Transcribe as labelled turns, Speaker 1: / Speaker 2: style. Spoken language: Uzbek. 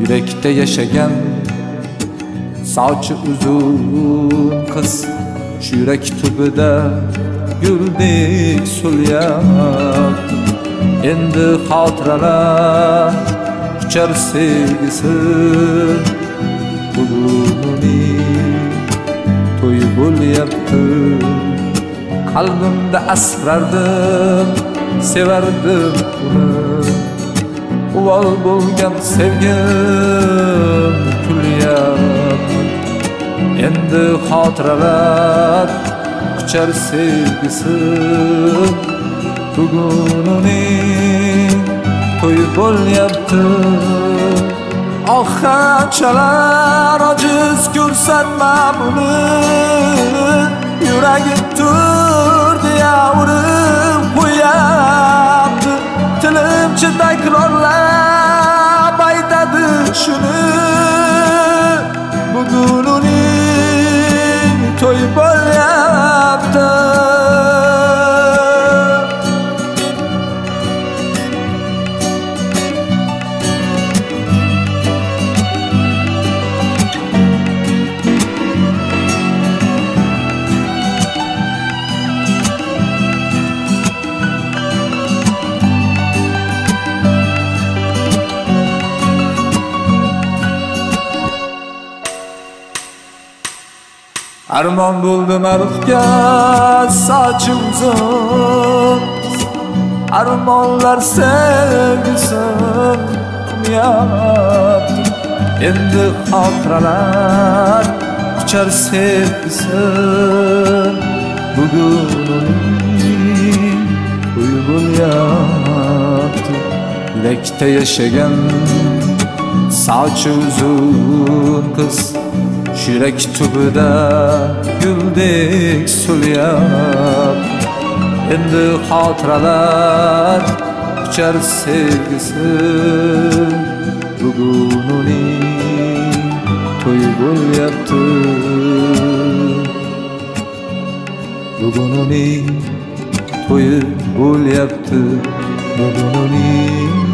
Speaker 1: Yurakda yashagan sochi uzun qiz, shu yurak tubida guldek so'lyapti. Endi xotiralar uchar sevgisi, bugun uning to'yi bo'lyapti. Qalbimda asrardim, sevardim uni, uvol bo'lgan sevgim kulyapti. Endi xotiralar quchar sevgisi, bugun uning to'yi bo'lyapti. Oh, qanchalar ojiz ko'rsatmam uni, yuragim turdi urib qo'yapti. Tilimcha takrorlab aytadi shuni, bugun uning to'yi bo'lyapti. Armon bo'ldim arifga sochi uzun, armonlar sevgisin unyapti. Endi xotiralar quchar sevgisin, bugun uning to'yi bo'lyapti. Yurakda yashagan sochi uzun qiz, yurak tubida guldek so'lyapti. Endi xotiralar quchar sevgisi, bugun uning to'yi bo'lyapti. Bugun uning to'yi bo'lyapti. Bugun uning